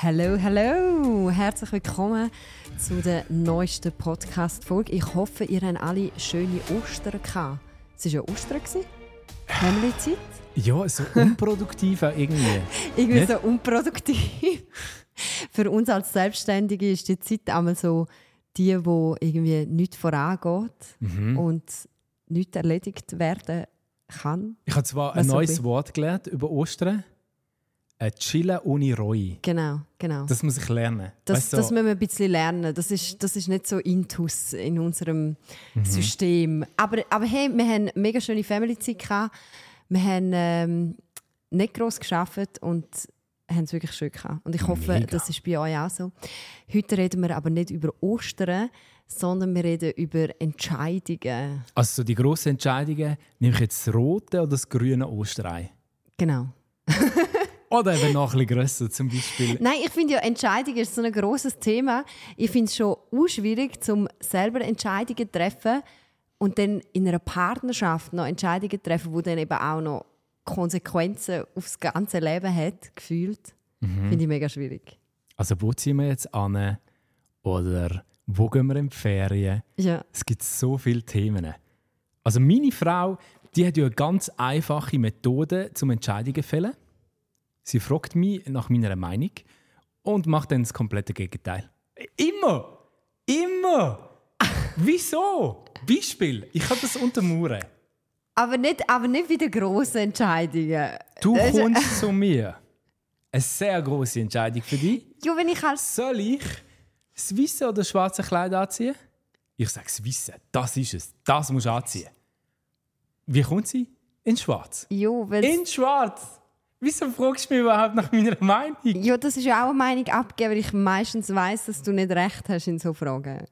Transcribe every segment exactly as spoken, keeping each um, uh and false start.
Hallo, hallo! Herzlich willkommen zu der neuesten Podcast-Folge. Ich hoffe, ihr habt alle schöne Ostern gehabt. Es war ja Ostern. Family-Zeit. Ja, so unproduktiv auch irgendwie. irgendwie Nicht? so unproduktiv. Für uns als Selbstständige ist die Zeit einmal so die, wo irgendwie nichts vorangeht Mhm. und nichts erledigt werden kann. Ich habe zwar Was ein so neues bin. Wort gelernt über Ostern. Ein Chillen ohne Reue. Genau, genau. Das muss ich lernen. Das, Weißt du, das müssen wir ein bisschen lernen. Das ist, das ist nicht so intus in unserem Mhm. System. Aber, aber hey, wir haben eine mega schöne Family-Zeit gehabt. Wir haben ähm, nicht gross gearbeitet und haben es wirklich schön gehabt. Und ich hoffe, Mega. das ist bei euch auch so. Heute reden wir aber nicht über Ostern, sondern wir reden über Entscheidungen. also so die grossen Entscheidungen, nehme ich jetzt das rote oder das grüne Osterei? Genau. Oder eben noch ein bisschen grösser, zum Beispiel. Nein, ich finde ja, Entscheidungen ist so ein grosses Thema. Ich finde es schon auch schwierig, um selber Entscheidungen zu treffen und dann in einer Partnerschaft noch Entscheidungen zu treffen, die dann eben auch noch Konsequenzen aufs ganze Leben hat, gefühlt. Mhm. Finde ich mega schwierig. Also wo ziehen wir jetzt an? Oder wo gehen wir in die Ferien? Ja. Es gibt so viele Themen. Also meine Frau, die hat ja eine ganz einfache Methode zum Entscheidungen zu fällen. Sie fragt mich nach meiner Meinung und macht dann das komplette Gegenteil. Immer! Immer! Wieso? Beispiel, ich kann das untermauern. Aber nicht, aber nicht wie die grossen Entscheidungen. Du Das ist- kommst zu mir. Eine sehr grosse Entscheidung für dich. Ja, wenn ich als Soll ich das weiße oder das schwarze Kleid anziehen? Ich sage das weiße. Das ist es. Das musst du anziehen. Wie kommt sie? In schwarz. ja, weil In schwarz! Wieso fragst du mich überhaupt nach meiner Meinung? ja, das ist ja auch eine Meinung abgeben, weil ich meistens weiss, dass du nicht recht hast in so Fragen.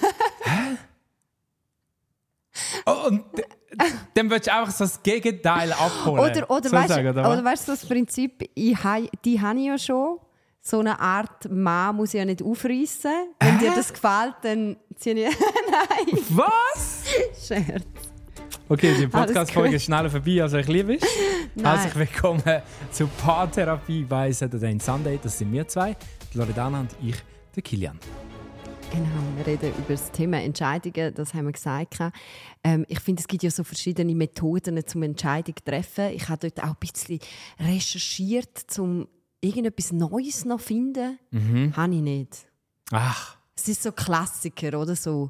Oh, und d- dann willst du einfach so das Gegenteil abholen. Oder, oder, weißt, Sozusagen, oder, oder was? oder weißt du, das Prinzip, ich ha, die habe ich ja schon. So eine Art Mann muss ich ja nicht aufreißen. Wenn dir das gefällt, dann ziehe ich. Nein, Was? Scherz. Okay, die Alles Podcast-Folge gut. ist schneller vorbei, als euch lieb ist. Nein. Herzlich willkommen zur Paartherapie bei Saturday Sunday. Das sind wir zwei, die Loredana und ich, der Kilian. Genau, wir reden über das Thema Entscheidungen, das haben wir gesagt. Ähm, ich finde, es gibt ja so verschiedene Methoden zum Entscheidung zu treffen. Ich habe dort auch ein bisschen recherchiert, um irgendetwas Neues noch zu finden. Mhm. Habe ich nicht. Ach, Es ist so Klassiker, oder so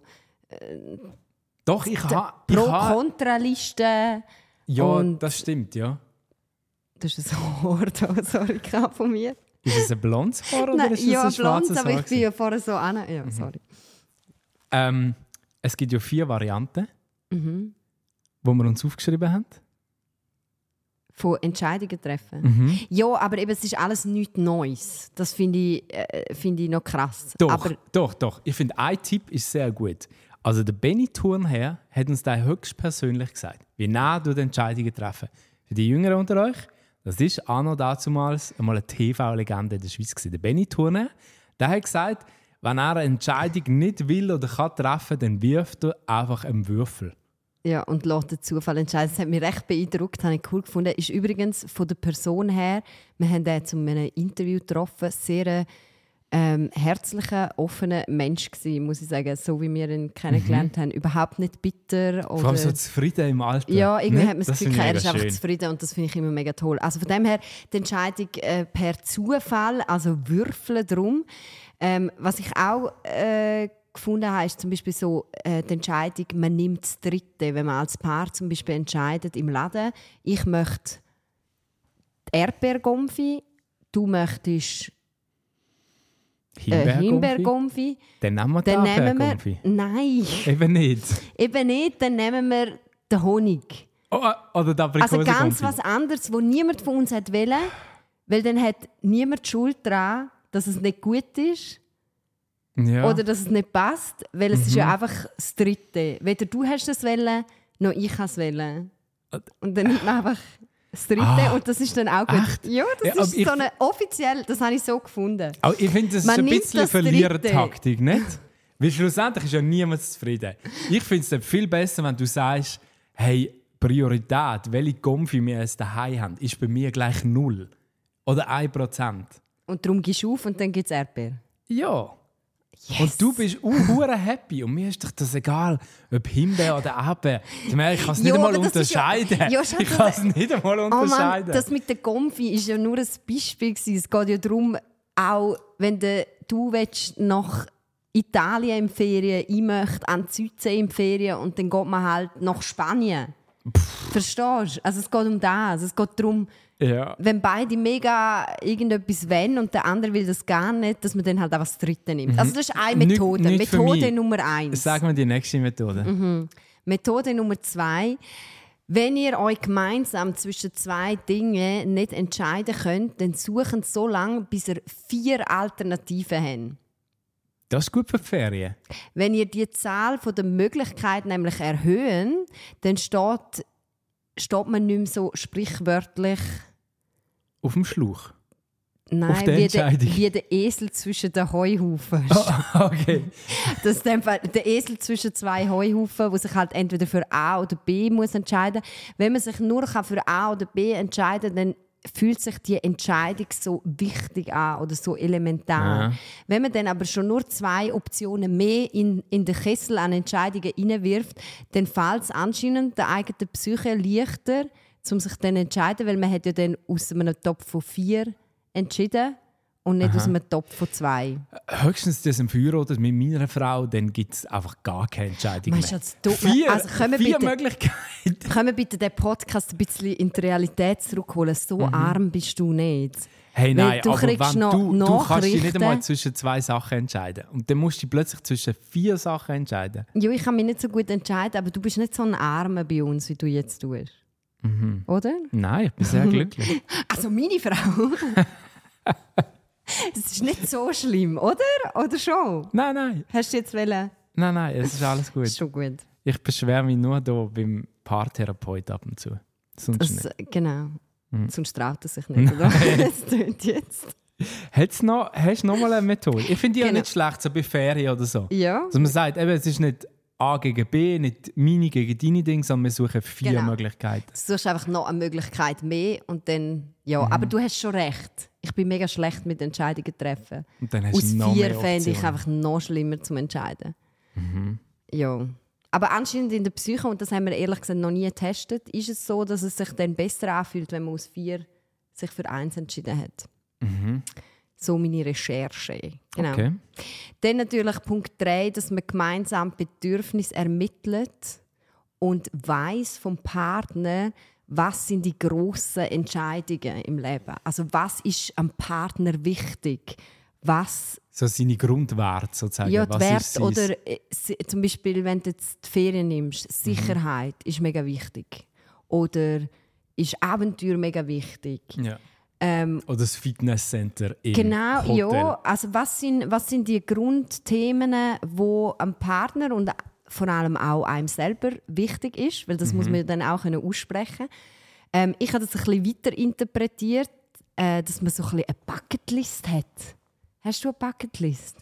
doch, ich habe... Ich ha, Pro-Kontra-Liste. ja, und- das stimmt, ja. Das ist ein Wort, oh, sorry, kam von mir. Ist es ein blondes Haar oder Nein, ist es ja, ein schwarzes blond, aber Haar? ich bin ja vorher so an. Ja, Mhm. sorry. Ähm, es gibt ja vier Varianten, Mhm. die wir uns aufgeschrieben haben. Von Entscheidungen treffen. Mhm. Ja, aber eben, es ist alles nichts Neues. Das finde ich, äh, finde ich noch krass. Doch, Aber doch, doch. Ich finde, ein Tipp ist sehr gut. Also der Benny Thurnherr hat uns da höchstpersönlich gesagt, wie nah du die Entscheidungen treffen. Für die Jüngeren unter euch, das ist anno dazumals einmal eine T V-Legende in der Schweiz gewesen. Der Benny Thurnherr, der hat gesagt, wenn er eine Entscheidung nicht will oder kann treffen, dann wirft er einfach einen Würfel. ja, und lässt den Zufall entscheiden. Das hat mich recht beeindruckt, habe ich cool gefunden. Ist übrigens von der Person her, wir haben ihn zu einem Interview getroffen, sehr ähm, herzlicher, offener Mensch gewesen, muss ich sagen. So wie wir ihn kennengelernt haben. Überhaupt nicht bitter. Vor allem Oder so zufrieden im Alter. ja, irgendwie Ne? hat man das Gefühl, finde ich er ist mega einfach schön. zufrieden und das finde ich immer mega toll. Also von dem her, die Entscheidung äh, per Zufall, also würfeln drum. Ähm, was ich auch äh, gefunden habe, ist zum Beispiel so äh, die Entscheidung, man nimmt das Dritte. Wenn man als Paar zum Beispiel entscheidet im Laden, ich möchte die Erdbeergomfi, du möchtest äh, Himbeergomfi? Himbeergomfi, Dann nehmen wir die dann nehmen wir... Erdbeergomfi. Nein, Eben nicht. eben nicht, dann nehmen wir den Honig. Oh, oder die Also Aprikosengomfi. ganz was anderes, wo niemand von uns hat wollen, weil dann hat niemand die Schuld daran, dass es nicht gut ist Ja. oder dass es nicht passt, weil es ist ja einfach das Dritte. Weder du hast es wollen, noch ich habe es wollen. Und dann nimmt man einfach das Dritte Ah, und das ist dann auch gut. echt? Ja, das Ja, aber ist ich- so eine offiziell, das habe ich so gefunden. Aber ich finde, das ist Man ein nimmt bisschen das Verlierertaktik, nicht? Weil schlussendlich ist ja niemand zufrieden. Ich finde es dann viel besser, wenn du sagst, hey, Priorität, welche Gomfi wir jetzt daheim haben, ist bei mir gleich null. Oder ein Prozent. Und darum gehst du auf und dann gibt es Erdbeer. Ja. Yes. Und du bist auch happy. Und mir ist doch das egal, ob Himbeer oder Erdbeer. Ich meine, ich kann es nicht Ja, einmal aber das ist ja- unterscheiden. Ja, schon ich das- kann es nicht einmal Oh Mann, unterscheiden. das mit der Konfi war ja nur ein Beispiel gewesen. Es geht ja darum, auch wenn de, du willst nach Italien im Ferien, ich möchte an die Südsee im Ferien und dann geht man halt nach Spanien. Pff. Verstehst du? Also es geht um das. Es geht darum, ja. wenn beide mega irgendetwas wollen und der andere will das gar nicht, dass man dann halt auch was Dritte nimmt. Also das ist eine Nicht- Methode. nicht für Methode mich. Nummer eins. Sag mir die nächste Methode. Mhm. Methode Nummer zwei. Wenn ihr euch gemeinsam zwischen zwei Dingen nicht entscheiden könnt, dann suchen so lange, bis ihr vier Alternativen habt. Das ist gut für die Ferien. Wenn ihr die Zahl der Möglichkeiten nämlich erhöhen, dann steht, steht man nicht mehr so sprichwörtlich Auf dem Schlauch. nein, Auf der wie, der, Entscheidung. wie der Esel zwischen den Heuhaufen. Oh, okay. Das ist einfach der Esel zwischen zwei Heuhaufen, wo sich halt entweder für A oder B muss entscheiden. Wenn man sich nur für A oder B entscheiden kann, dann fühlt sich die Entscheidung so wichtig an oder so elementar. Ja. Wenn man dann aber schon nur zwei Optionen mehr in, in den Kessel an Entscheidungen hineinwirft, dann fällt es anscheinend der eigenen Psyche leichter, um sich dann zu entscheiden, weil man hat ja dann aus einem Topf von vier entschieden und nicht Aha. aus einem Topf von zwei. Höchstens das im Feuer oder mit meiner Frau, dann gibt es einfach gar keine Entscheidung Meinst du, mehr. das tut man- Vier, also können wir vier bitte- Möglichkeiten. Können wir bitte den Podcast ein bisschen in die Realität zurückholen? So Mhm. arm bist du nicht. Hey, Weil nein, du aber kriegst wenn noch du, du kannst dich nicht Nachrichten. einmal zwischen zwei Sachen entscheiden. Und dann musst du dich plötzlich zwischen vier Sachen entscheiden. Ja, ich kann mich nicht so gut entscheiden, aber du bist nicht so ein Armer bei uns, wie du jetzt tust. Mhm. Oder? Nein, ich bin sehr glücklich. Also meine Frau. Es ist nicht so schlimm, oder? Oder schon? Nein, nein. Hast du jetzt wollen? Nein, nein, es ist alles gut. Ist schon gut. Ich beschwere mich nur hier beim Paartherapeut ab und zu. Sonst Das, nicht. genau. Mhm. Sonst traut er sich nicht, oder? Das tönt jetzt. Hat's noch, hast du noch mal eine Methode? Ich finde die ja Genau. nicht schlecht, so bei Ferien oder so. Ja. Also man sagt, eben, es ist nicht A gegen B, nicht meine gegen deine Dinge, sondern wir suchen vier Genau. Möglichkeiten. Du suchst einfach noch eine Möglichkeit mehr und dann, ja. Mhm. Aber du hast schon recht. Ich bin mega schlecht mit Entscheidungen treffen. Und dann hast Aus du noch vier mehr fände ich Optionen. einfach noch schlimmer zum Entscheiden. Mhm. Ja. Aber anscheinend in der Psyche, und das haben wir ehrlich gesagt noch nie getestet, ist es so, dass es sich dann besser anfühlt, wenn man aus vier sich für eins entschieden hat. Mhm. So meine Recherche. Genau. Okay. Dann natürlich Punkt drei, dass man gemeinsam Bedürfnisse ermittelt und weiss vom Partner, was sind die grossen Entscheidungen im Leben. Also was ist am Partner wichtig? Was So seine Grundwerte sozusagen. ja, die Was Werte ist sein- oder äh, si- zum Beispiel, wenn du jetzt die Ferien nimmst, Sicherheit ist mega wichtig. Oder ist Abenteuer mega wichtig. Ja. Ähm, Oder das Fitnesscenter im genau, Hotel. ja. Also was sind, was sind die Grundthemen, die am Partner und vor allem auch einem selber wichtig ist? Weil das Mhm. muss man ja dann auch können aussprechen. Ähm, ich habe das ein bisschen weiter interpretiert, äh, dass man so ein bisschen eine Bucketlist hat. Hast du eine Bucketlist?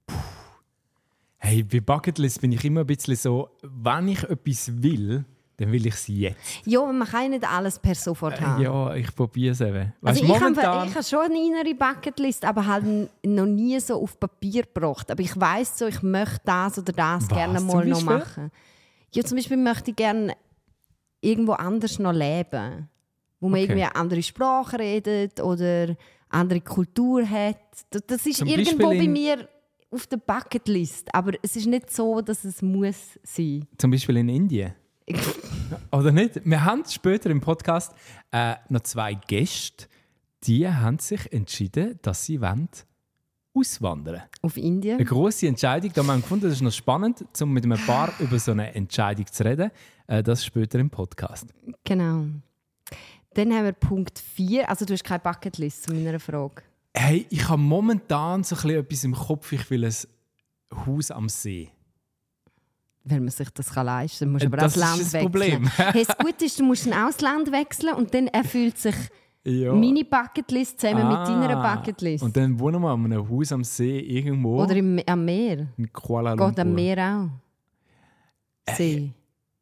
Hey, bei Bucketlist bin ich immer ein bisschen so, wenn ich etwas will, dann will ich es jetzt. Ja, man kann ja nicht alles per sofort haben. Äh, ja, ich probiere es eben. Weißt, Also ich habe momentan, ich habe schon eine innere Bucketlist, aber halt n- noch nie so auf Papier gebracht. Aber ich weiss so, ich möchte das oder das Was gerne zum mal noch Beispiel? machen. Ja, zum Beispiel möchte ich gerne irgendwo anders noch leben. Wo man Okay. irgendwie eine andere Sprache redet oder andere Kultur hat. Das, das ist Zum irgendwo Beispiel bei in- mir auf der Bucketlist. Aber es ist nicht so, dass es muss sein. zum Beispiel in Indien. Oder nicht? Wir haben später im Podcast äh, noch zwei Gäste, die haben sich entschieden, dass sie wollen auswandern. Auf Indien. Eine grosse Entscheidung. Da haben wir gefunden, das ist noch spannend, um mit einem Paar über so eine Entscheidung zu reden. Äh, das später im Podcast. Genau. Dann haben wir Punkt vier. Also du hast keine Bucketlist zu meiner Frage. Hey, ich habe momentan so ein bisschen etwas im Kopf. Ich will ein Haus am See. Weil man sich das kann leisten kann, musst du aber Das auch das ist Land das wechseln. Problem. Hey, das Gute ist, du musst dann auch das Land wechseln und dann erfüllt sich Ja. meine Bucketlist zusammen mit deiner Ah, Bucketlist. Und dann wohnen wir an einem Haus am See irgendwo Oder im, am Meer. in Kuala Lumpur. Geht am Meer auch. See.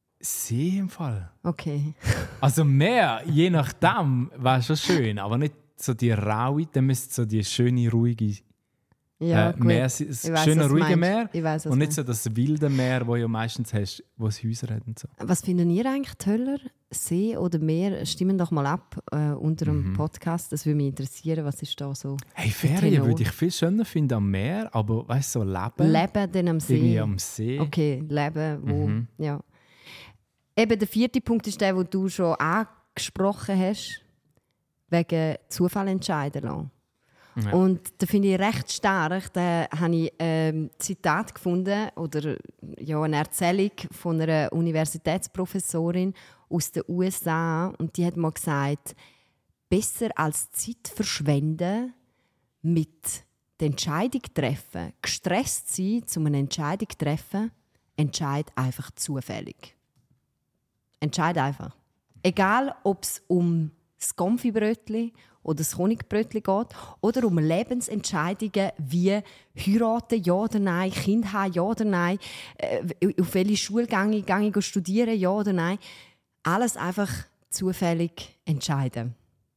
See im Fall. Okay. Also Meer, je nachdem, wäre schon schön, aber nicht so die raue, dann müsste so die schöne, ruhige Ja, äh, gut. Meer, das Ich weiss, schöne, was du ruhige meinst. Meer Ich weiss, was und du nicht so das wilde Meer, das du ja meistens hast, wo es Häuser hat und so. Was finden ihr eigentlich toller? See oder Meer? Stimmen doch mal ab äh, unter dem Mhm. Podcast. Das würde mich interessieren, was ist da so. Hey, der Ferien Tenor? würde ich viel schöner finden am Meer, aber weißt du, so Leben, Leben dann am irgendwie See. am See. Okay, Leben, wo. Mhm. Ja. Eben der vierte Punkt ist der, den du schon angesprochen hast, wegen Zufall entscheiden lassen. Ja. Und da finde ich recht stark, da habe ich ähm, ein Zitat gefunden oder ja, eine Erzählung von einer Universitätsprofessorin aus den U S A. Und die hat mal gesagt, besser als Zeit verschwenden mit der Entscheidung treffen, gestresst sein, um eine Entscheidung zu treffen, entscheid einfach zufällig. Entscheid einfach. Egal, ob es um das Konfibrötli oder das Honigbrötli geht oder um Lebensentscheidungen wie heiraten, ja oder nein, Kind haben, ja oder nein, äh, auf welche Schule gehe ich, gehe ich studieren, ja oder nein. Alles einfach zufällig entscheiden.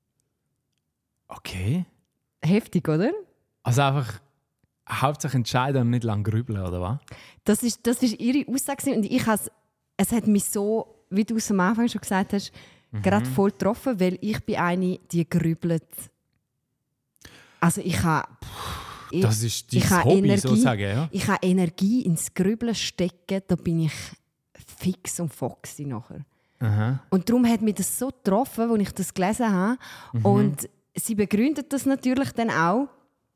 Okay. Heftig, oder? Also einfach hauptsächlich entscheiden und nicht lange grübeln, oder was? Das ist, das ist ihre Aussage und ich has, es hat mich so, wie du es am Anfang schon gesagt hast, mhm. gerade voll getroffen, weil ich bin eine, die grübelt. Also ich habe Das ist dein ich habe Hobby, Energie, sozusagen, ja? Ich habe Energie ins Grübeln stecken, da bin ich fix und foxy nachher. Aha. Und darum hat mich das so getroffen, als ich das gelesen habe. Mhm. Und sie begründet das natürlich dann auch.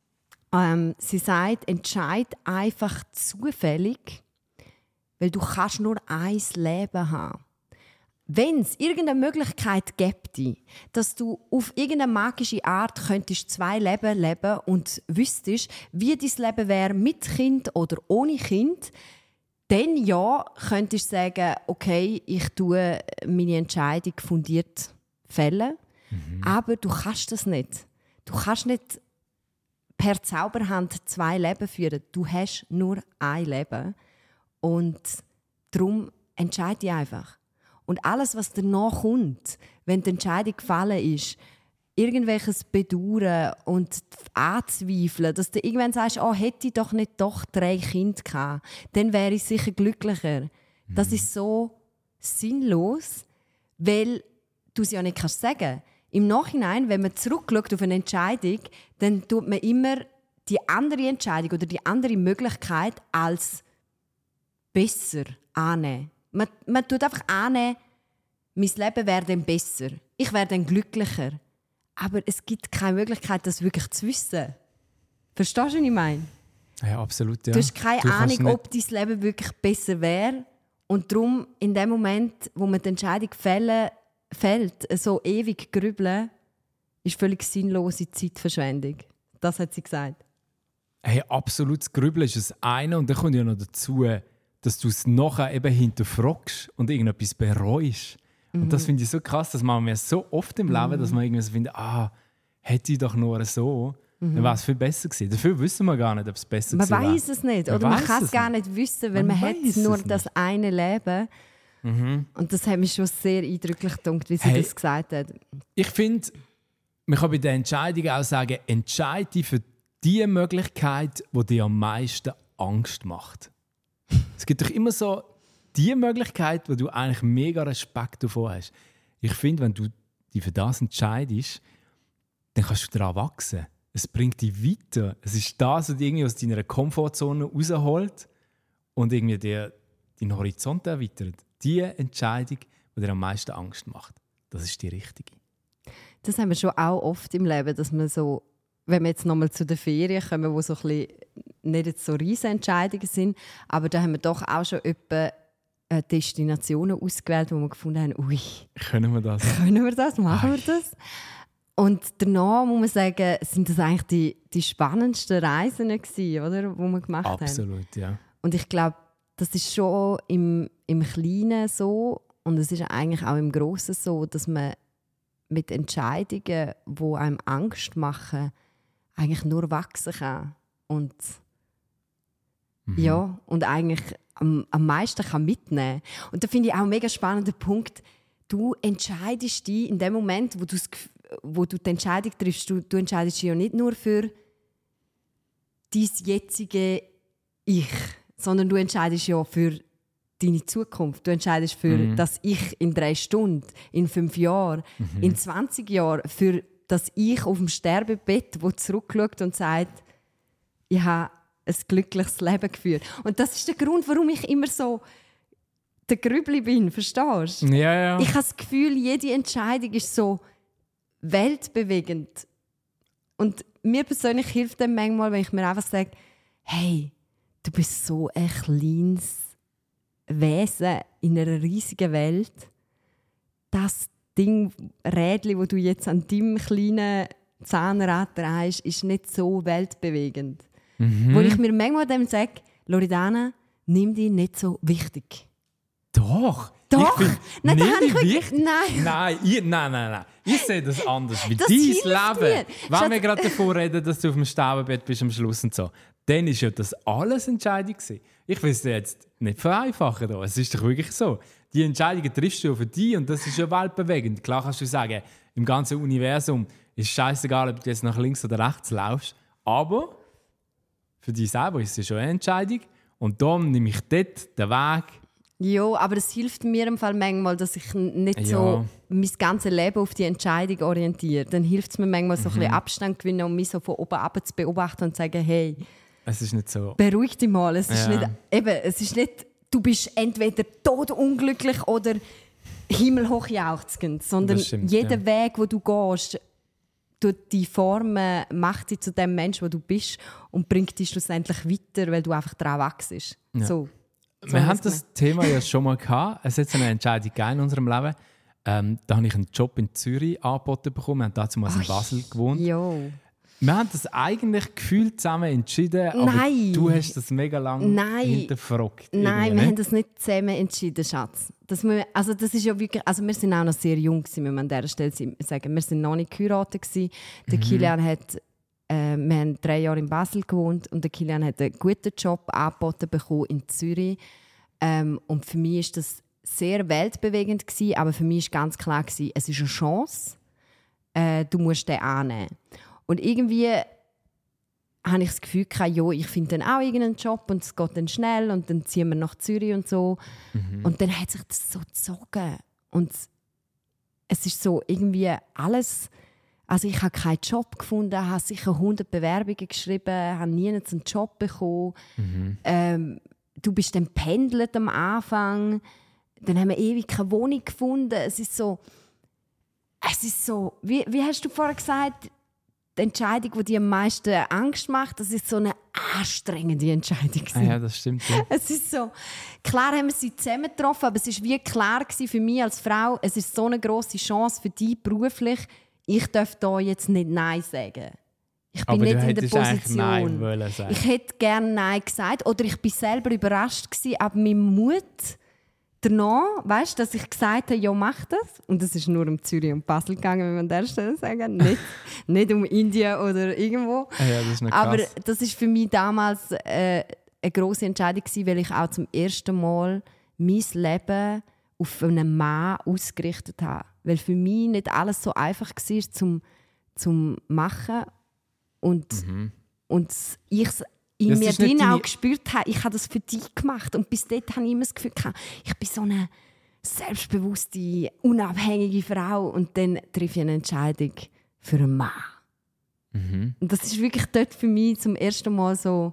Ähm, sie sagt, entscheid einfach zufällig, weil du kannst nur ein Leben haben. Wenn es irgendeine Möglichkeit gäbe, dass du auf irgendeine magische Art könntest zwei Leben leben und wüsstest, wie dein Leben wäre mit Kind oder ohne Kind, dann ja, könntest du sagen, okay, ich tue meine Entscheidung fundiert fällen. Mhm. Aber du kannst das nicht. Du kannst nicht per Zauberhand zwei Leben führen. Du hast nur ein Leben. Und darum entscheide dich einfach. Und alles, was danach kommt, wenn die Entscheidung gefallen ist, irgendwelches Bedauern und Anzweifeln, dass du irgendwann sagst, oh, hätte ich doch nicht doch drei Kinder gehabt, dann wäre ich sicher glücklicher. Mhm. Das ist so sinnlos, weil du es ja nicht kannst sagen. Im Nachhinein, wenn man zurückschaut auf eine Entscheidung, dann tut man immer die andere Entscheidung oder die andere Möglichkeit als besser annehmen. Man, man tut einfach annehmen, mein Leben wäre dann besser. Ich wäre dann glücklicher. Aber es gibt keine Möglichkeit, das wirklich zu wissen. Verstehst du, was ich meine? Ja, absolut. Ja. Du hast keine du Ahnung, nicht... ob dein Leben wirklich besser wäre. Und darum, in dem Moment, wo man die Entscheidung fällen, fällt, so ewig grübeln, ist völlig sinnlose Zeitverschwendung. Das hat sie gesagt. Hey, absolutes Grübeln ist das eine. Und dann kommt ja noch dazu, dass du es nachher eben hinterfragst und irgendetwas bereust. Mhm. Und das finde ich so krass, das machen wir so oft im Leben, mhm. dass man irgendwie so findet, ah, hätte ich doch nur so, mhm. dann wäre es viel besser gewesen. Dafür wissen wir gar nicht, ob es besser gewesen wäre. Man weiß es nicht, oder man, man kann es gar nicht wissen, weil man, man hat nur das nicht. eine Leben. Mhm. Und das hat mich schon sehr eindrücklich gedacht, wie sie hey, das gesagt hat. Ich finde, man kann bei der Entscheidung auch sagen, entscheide dich für die Möglichkeit, die dir am meisten Angst macht. Es gibt doch immer so die Möglichkeit, wo du eigentlich mega Respekt davor hast. Ich finde, wenn du dich für das entscheidest, dann kannst du daran wachsen. Es bringt dich weiter. Es ist das, was dich irgendwie aus deiner Komfortzone rausholt und irgendwie dir deinen Horizont erweitert. Die Entscheidung, die dir am meisten Angst macht, das ist die richtige. Das haben wir schon auch oft im Leben, dass man so, wenn wir jetzt nochmal zu den Ferien kommen, wo so ein bisschen nicht jetzt so riesige Entscheidungen sind, aber da haben wir doch auch schon etwa Destinationen ausgewählt, wo wir gefunden haben, ui, können wir das? Können wir das? Machen wir das? Und danach muss man sagen, sind das eigentlich die, die spannendsten Reisen gewesen, oder, die wir gemacht Absolut, haben. Absolut, ja. Und ich glaube, das ist schon im, im Kleinen so und es ist eigentlich auch im Grossen so, dass man mit Entscheidungen, die einem Angst machen, eigentlich nur wachsen kann. Und mhm. ja, und eigentlich am, am meisten kann mitnehmen. Und da finde ich auch einen mega spannenden Punkt. Du entscheidest dich in dem Moment, wo du wo du die Entscheidung triffst, du, du entscheidest dich ja nicht nur für dein jetzige Ich, sondern du entscheidest ja für deine Zukunft. Du entscheidest für Mhm. das Ich in drei Stunden, in fünf Jahren, Mhm. in zwanzig Jahren, für das Ich auf dem Sterbebett, wo zurückschaut und sagt, ich habe ein glückliches Leben geführt. Und das ist der Grund, warum ich immer so der Grübli bin, verstehst du? Ja, ja. Ich habe das Gefühl, jede Entscheidung ist so weltbewegend. Und mir persönlich hilft dem manchmal, wenn ich mir einfach sage, hey, du bist so ein kleines Wesen in einer riesigen Welt. Das Ding, Rädchen, das du jetzt an deinem kleinen Zahnrad drehst, ist nicht so weltbewegend. Mhm. Wo ich mir manchmal dem sage, Loredana, nimm dich nicht so wichtig. Doch. Doch! Ich find, Nein, da nimm habe ich dich wirklich... wichtig. Nein. Nein, ich, nein, nein, nein. Ich sehe das anders. Weil Das dein hilft Leben, mir. wenn Schatz- wir gerade davor reden, dass du auf dem Sterbebett bist am Schluss und so, dann ist ja das alles Entscheidung gewesen. Ich will es dir jetzt nicht vereinfachen. Da. Es ist doch wirklich so. Die Entscheidungen triffst du ja für dich und das ist ja weltbewegend. Klar kannst du sagen, im ganzen Universum ist es scheißegal, ob du jetzt nach links oder rechts laufst. Aber für dich selber ist es ja schon eine Entscheidung. Und darum nehme ich dort den Weg. Ja, aber es hilft mir im Fall manchmal, dass ich n- nicht Ja. so mein ganzes Leben auf die Entscheidung orientiere. Dann hilft es mir manchmal, so ein Mhm. bisschen Abstand zu gewinnen und mich so von oben ab zu beobachten und zu sagen, hey, Es ist nicht so. beruhig dich mal. Es ist, Ja. nicht, eben, es ist nicht, du bist entweder todunglücklich oder himmelhoch jauchzend, sondern Das stimmt, jeder ja. Weg, wo du gehst, tut die Formen, macht dich zu dem Menschen, der du bist und bringt dich schlussendlich weiter, weil du einfach daran wachst. Ja. So. So Wir haben heisst das Thema ja schon mal gehabt. Es hat so eine Entscheidung gegeben in unserem Leben. Ähm, da habe ich einen Job in Zürich angeboten bekommen. Wir haben damals in Ach, Basel gewohnt. Jo. Wir haben das eigentlich gefühlt zusammen entschieden, aber Nein. du hast das mega lange Nein. hinterfragt. Nein, irgendwie, wir ne? haben das nicht zusammen entschieden, Schatz. Das wir, also das ist ja wirklich, also wir sind auch noch sehr jung gewesen, muss man an dieser Stelle sagen. Wir sind noch nicht geheiratet gewesen. Der Mhm. Kilian hat, äh, wir haben drei Jahre in Basel gewohnt und der Kilian hat einen guten Job angeboten bekommen in Zürich. Ähm, und für mich ist das sehr weltbewegend gewesen, aber für mich ist ganz klar gewesen, es ist eine Chance. Äh, du musst den annehmen. Und irgendwie habe ich das Gefühl gehabt, jo, ich finde dann auch irgendeinen Job und es geht dann schnell und dann ziehen wir nach Zürich und so. Mhm. Und dann hat sich das so gezogen. Und es ist so irgendwie alles... Also ich habe keinen Job gefunden, habe sicher hundert Bewerbungen geschrieben, habe nie einen Job bekommen. Mhm. Ähm, du bist dann pendelt am Anfang. Dann haben wir ewig keine Wohnung gefunden. Es ist so... Es ist so... Wie, wie hast du vorher gesagt... Die Entscheidung, die dir am meisten Angst macht, das ist so eine anstrengende Entscheidung. Ah, ja, das stimmt. Ja. Es ist so, klar haben wir sie zusammen getroffen, aber es ist wie klar gewesen für mich als Frau, es ist so eine grosse Chance für dich beruflich, ich darf da jetzt nicht Nein sagen. Ich bin Aber nicht du in der hättest eigentlich Nein Position. wollen sagen. Ich hätte gerne Nein gesagt oder ich bin selber überrascht gewesen, ab meinem Mut danach, weißt, dass ich gesagt habe, ja, mach das. Und es ist nur um Zürich und Basel gegangen, wenn man an der Stelle sagen, nicht, nicht um Indien oder irgendwo. Ah, ja, das ist noch krass. Aber das ist für mich damals äh, eine grosse Entscheidung gewesen, weil ich auch zum ersten Mal mein Leben auf einen Mann ausgerichtet habe. Weil für mich nicht alles so einfach war zum, zum machen und, Mhm. und ich in Das mir ist nicht drin deine- auch gespürt habe, ich habe das für dich gemacht. Und bis dort habe ich immer das Gefühl gehabt, ich bin so eine selbstbewusste, unabhängige Frau und dann treffe ich eine Entscheidung für einen Mann. Mhm. Und das ist wirklich dort für mich zum ersten Mal so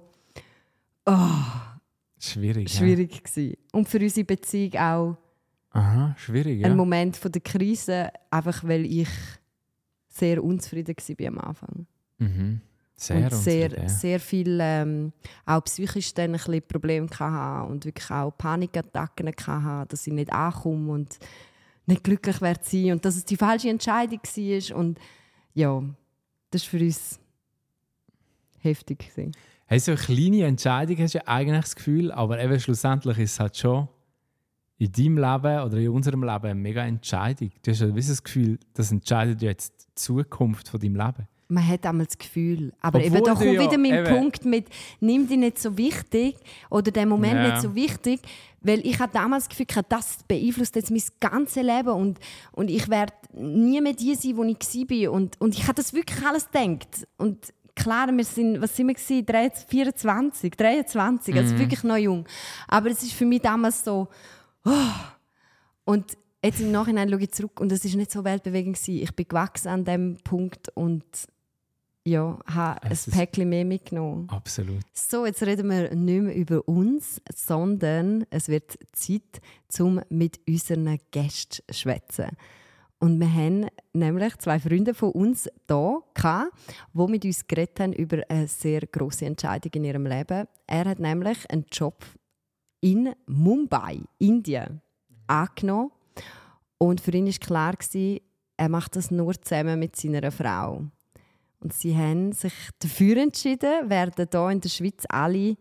Schwierig. schwierig gewesen. Und für unsere Beziehung auch Ja. Aha, schwierig, ja. ein Moment von der Krise, einfach weil ich sehr unzufrieden war am Anfang. Mhm. Sehr und sehr, unzufrieden, ja. sehr viel ähm, auch psychisch dann ein bisschen Probleme hatte und wirklich auch Panikattacken hatte, dass ich nicht ankomme und nicht glücklich werde sein und dass es die falsche Entscheidung war. Und ja, das war für uns heftig gewesen. Hey, so eine kleine Entscheidung hast du ja eigentlich das Gefühl, aber eben schlussendlich ist es halt schon in deinem Leben oder in unserem Leben eine mega Entscheidung. Du hast ja wie das Gefühl, das entscheidet ja jetzt die Zukunft von deinem Leben. man hat einmal das Gefühl. Aber Obwohl eben, da kommt du ja, wieder mein eben. Punkt mit, nimm dich nicht so wichtig oder den Moment Ja. nicht so wichtig, weil ich hatte damals das Gefühl, das beeinflusst jetzt mein ganzes Leben und, und ich werde nie mehr die sein, wo ich war. Und, und ich habe das wirklich alles gedacht. Und klar, wir sind, was sind wir gewesen? vierundzwanzig, dreiundzwanzig, also Mhm. wirklich noch jung. Aber es ist für mich damals so, oh. Und jetzt im Nachhinein schaue ich zurück und es war nicht so weltbewegend gewesen. Ich bin gewachsen an diesem Punkt und ja, habe ein Es ist- Päckchen mehr mitgenommen. Absolut. So, jetzt reden wir nicht mehr über uns, sondern es wird Zeit, um mit unseren Gästen zu schwätzen. Und wir haben nämlich zwei Freunde von uns hier, die mit uns geredet haben über eine sehr grosse Entscheidung in ihrem Leben. Er hat nämlich einen Job in Mumbai, Indien, angenommen. Und für ihn war klar, er macht das nur zusammen mit seiner Frau. Und sie haben sich dafür entschieden, werden hier in der Schweiz alle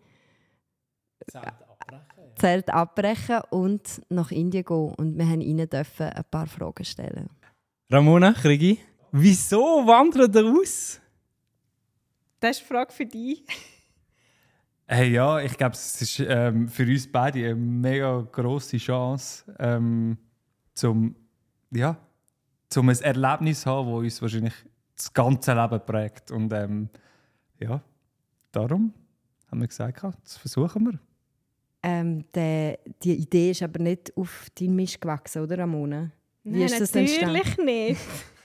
Zelt abbrechen und nach Indien gehen. Und wir haben ihnen dürfen ein paar Fragen stellen. Ramona, Krigi, wieso wandert ihr aus? Das ist eine Frage für dich. Hey, ja, ich glaube, es ist ähm, für uns beide eine mega grosse Chance, ähm, zum, ja, zum ein Erlebnis zu haben, das uns wahrscheinlich das ganze Leben prägt. Und ähm, ja, darum haben wir gesagt, ja, das versuchen wir. Ähm, der, die Idee ist aber nicht auf deinen Mist gewachsen, oder Ramona? Wie Nein, ist das entstanden? natürlich nicht.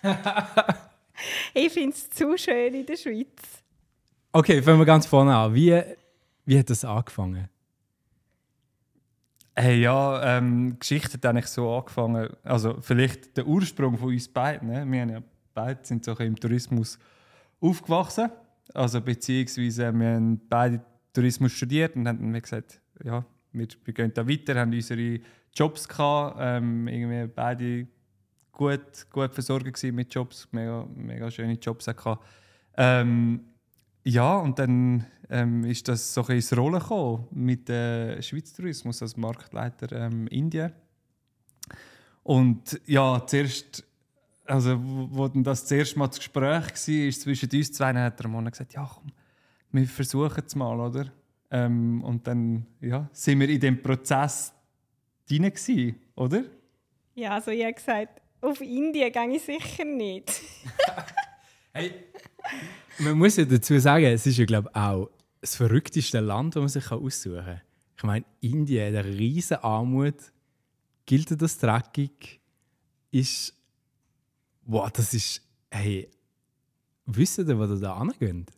Ich finde es zu schön in der Schweiz. Okay, fangen wir ganz vorne an. Wie, wie hat das angefangen? Hey, ja, ähm, die Geschichte hat eigentlich so angefangen, also vielleicht der Ursprung von uns beiden. Ne? Wir haben ja beide sind so ein bisschen im Tourismus aufgewachsen, also beziehungsweise wir haben beide Tourismus studiert und haben dann gesagt, ja, wir, wir gehen da weiter, haben unsere Jobs gehabt, ähm, irgendwie beide gut, gut versorgt gewesen mit Jobs, mega, mega schöne Jobs auch gehabt. Ähm, ja, und dann ähm, ist das so ein bisschen ins Rollen gekommen mit dem Schweizer Tourismus als Marktleiter ähm, Indien. Und ja, zuerst, also wo, wo dann das zuerst mal das Gespräch war zwischen uns zwei, dann hat der Mann gesagt, ja komm, wir versuchen es mal, oder? Ähm, und dann ja, sind wir in dem Prozess drin gewesen, oder? Ja, also ich habe gesagt, auf Indien gehe ich sicher nicht. Hey, man muss ja dazu sagen, es ist ja, glaube ich, auch das verrückteste Land, das man sich aussuchen kann. Ich meine, Indien, eine riesige Armut, gilt das dreckig, ist. Wow, das ist. Hey, wisst ihr, wo ihr da hingeht?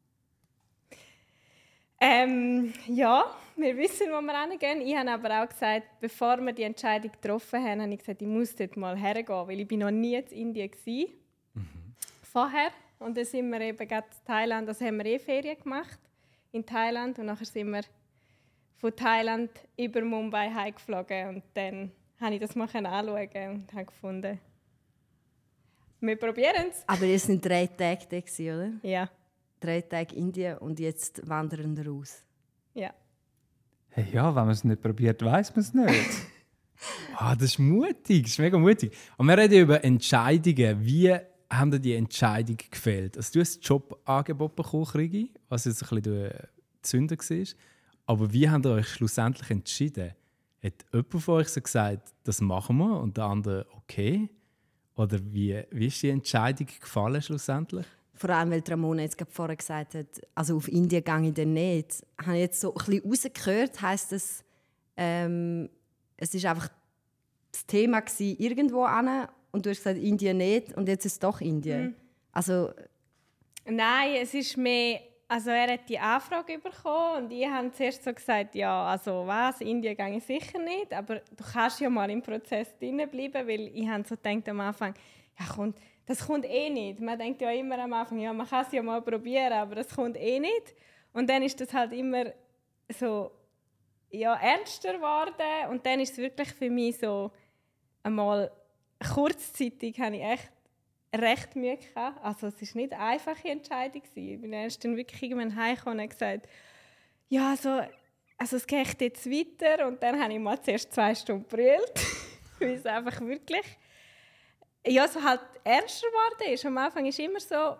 Ähm, ja, wir wissen, wo wir hingehen. Ich habe aber auch gesagt, bevor wir die Entscheidung getroffen haben, habe ich gesagt, ich muss dort mal hergehen, weil ich bin noch nie in Indien war. Mhm. Vorher. Und dann sind wir eben gerade in Thailand, also haben wir eh Ferien gemacht in Thailand. Und nachher sind wir von Thailand über Mumbai heimgeflogen. Und dann habe ich das mal anschauen und habe gefunden, wir probieren es. Aber ihr sind drei Tage da, oder? Ja. Drei Tage Indien und jetzt wandern wir raus. Ja. Hey, ja, wenn man es nicht probiert, weiß man es nicht. Ah, das ist mutig, das ist mega mutig. Und wir reden über Entscheidungen. Wie haben dir die Entscheidung gefällt? Also, du hast ein Jobangebot bekommen, Krigi, was jetzt ein bisschen die Zünder war. Aber wie habt ihr euch schlussendlich entschieden? Hat jemand von euch so gesagt, das machen wir, und der andere, okay? Oder wie, wie ist die Entscheidung gefallen schlussendlich? Vor allem, weil Ramona jetzt gerade vorher gesagt hat, also auf Indien gehe ich dann nicht. Habe ich jetzt so ein bisschen rausgehört, heisst das, ähm, es war einfach das Thema gewesen, irgendwo hin und du hast gesagt, Indien nicht und jetzt ist es doch Indien. Mhm. Also, Nein, es ist mehr, also er hat die Anfrage bekommen und ich habe zuerst so gesagt, ja, also was, Indien gehe ich sicher nicht, aber du kannst ja mal im Prozess drinbleiben, weil ich habe so gedacht am Anfang, ja komm, das kommt eh nicht. Man denkt ja immer am Anfang, ja, man kann es ja mal probieren, aber das kommt eh nicht. Und dann ist das halt immer so ja, ernster geworden und dann ist es wirklich für mich so einmal kurzzeitig habe ich echt recht Mühe gehabt. Also es war nicht eine einfache Entscheidung. Ich bin erst dann wirklich irgendwann heimgekommen und gesagt, ja, also, also es geht jetzt weiter. Und dann habe ich mal zuerst zwei Stunden gebrüllt, weil es einfach wirklich ja, so halt ernster geworden ist. Am Anfang ist immer so,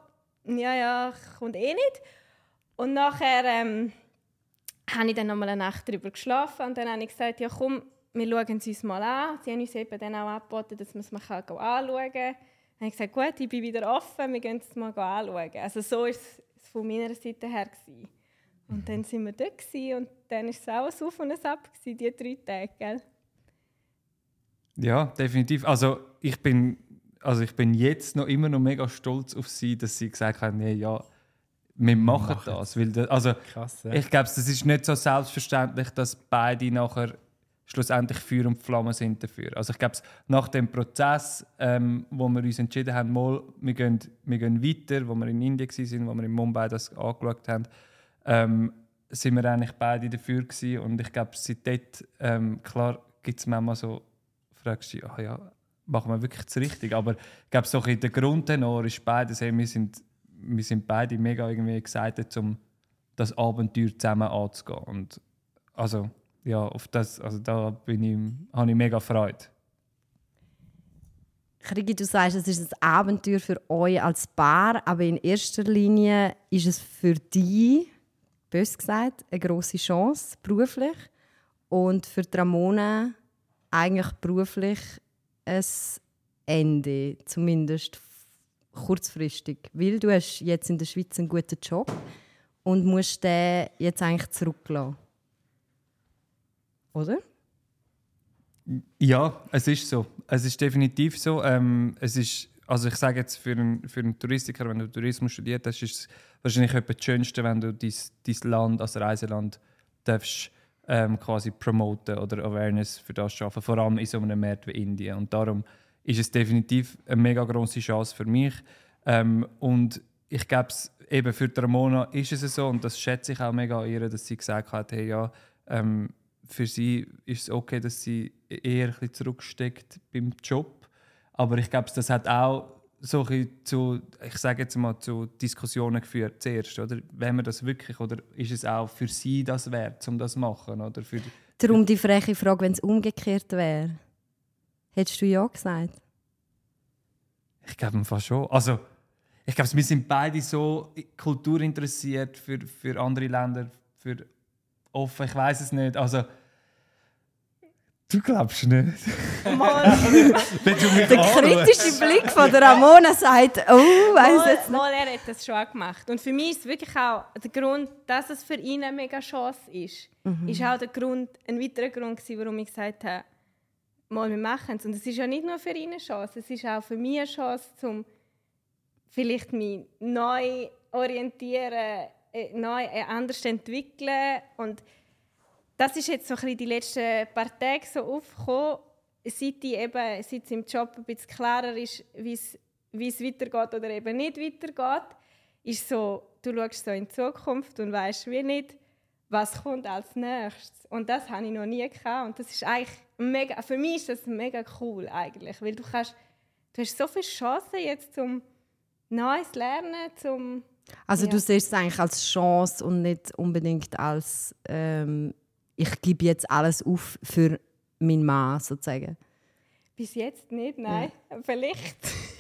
ja, ja, kommt eh nicht. Und nachher ähm, habe ich dann noch mal eine Nacht darüber geschlafen und dann habe ich gesagt, ja komm, wir schauen es uns mal an. Sie haben uns eben dann auch angeboten, dass man es mal anschauen kann. Dann habe ich gesagt, gut, ich bin wieder offen, wir gehen es mal anschauen. Also so war es von meiner Seite her gewesen. Und dann waren wir dort und dann war es auch ein Auf und ein Ab, gewesen, die drei Tage, gell? Ja, definitiv. Also ich bin, also ich bin jetzt noch immer noch mega stolz auf sie, dass sie gesagt haben, nee, ja, wir machen Machen. das. Weil das also, Krass, ja. ich glaube, es ist nicht so selbstverständlich, dass beide nachher schlussendlich Feuer und Flamme sind dafür. Also ich glaube, nach dem Prozess, ähm, wo wir uns entschieden haben, mal, wir, gehen, wir gehen weiter, wo wir in Indien waren, wo wir in Mumbai das angeschaut haben, ähm, sind wir eigentlich beide dafür gewesen. Und ich glaube, seit dort, ähm, klar, gibt es manchmal so, fragst du dich, ah ja, machen wir wirklich das Richtige. Aber ich glaube, so in der Grundtenor ist beides, hey, wir sind, wir sind beide mega irgendwie excited, um das Abenteuer zusammen anzugehen. Und also, ja, auf das, also da bin ich, habe ich mega Freude. Krigi, du sagst, es ist ein Abenteuer für euch als Paar, aber in erster Linie ist es für dich, bös gesagt, eine grosse Chance beruflich und für die Ramona eigentlich beruflich ein Ende, zumindest kurzfristig, weil du hast jetzt in der Schweiz einen guten Job und musst den jetzt eigentlich zurücklassen. Oder? Ja, es ist so. Es ist definitiv so. Ähm, es ist, also ich sage jetzt für einen, für einen Touristiker, wenn du Tourismus studiert hast, ist es wahrscheinlich etwas das Schönste, wenn du dein, dein Land als Reiseland darfst, ähm, quasi promoten oder Awareness für das schaffen, vor allem in so einem Markt wie Indien. Und darum ist es definitiv eine mega grosse Chance für mich. Ähm, und ich glaube, eben für die Ramona ist es so, und das schätze ich auch mega an ihr, dass sie gesagt hat, hey, ja, ähm, für sie ist es okay, dass sie eher ein bisschen zurücksteckt beim Job. Aber ich glaube, das hat auch so ein zu, ich sage jetzt mal, zu Diskussionen geführt zuerst, oder? Wenn man das wirklich, oder ist es auch für sie das wert, um das zu machen, oder? Für, Darum die freche Frage, wenn es umgekehrt wäre. Hättest du ja gesagt? Ich glaube fast schon. Also, ich glaube, wir sind beide so kulturinteressiert für, für andere Länder, für offen, ich weiß es nicht. Also, du glaubst nicht. Mal, Der kritische Blick von der Ramona sagt, oh, weiss mal, jetzt nicht. mal, er hat das schon gemacht. Und für mich ist es wirklich auch der Grund, dass es für ihn eine mega Chance ist. Mhm. Ist auch der Grund, ein weiterer Grund gewesen, warum ich gesagt habe, mal, wir machen es. Und es ist ja nicht nur für ihn eine Chance, es ist auch für mich eine Chance, um vielleicht mich neu orientieren, neu anders zu entwickeln. Und das ist jetzt so ein bisschen die letzten paar Tage so aufgekommen, seit, ich eben, seit es im Job ein bisschen klarer ist, wie es, wie es weitergeht oder eben nicht weitergeht. Ist so, du schaust so in die Zukunft und weißt wie nicht, was kommt als nächstes. Und das habe ich noch nie gehabt. Und das ist eigentlich mega, für mich ist das mega cool eigentlich, weil du kannst, du hast so viele Chancen jetzt zum Neues lernen, zum Also ja. du siehst es eigentlich als Chance und nicht unbedingt als ähm, ich gebe jetzt alles auf für meinen Mann, sozusagen. Bis jetzt nicht, nein. Ja. Vielleicht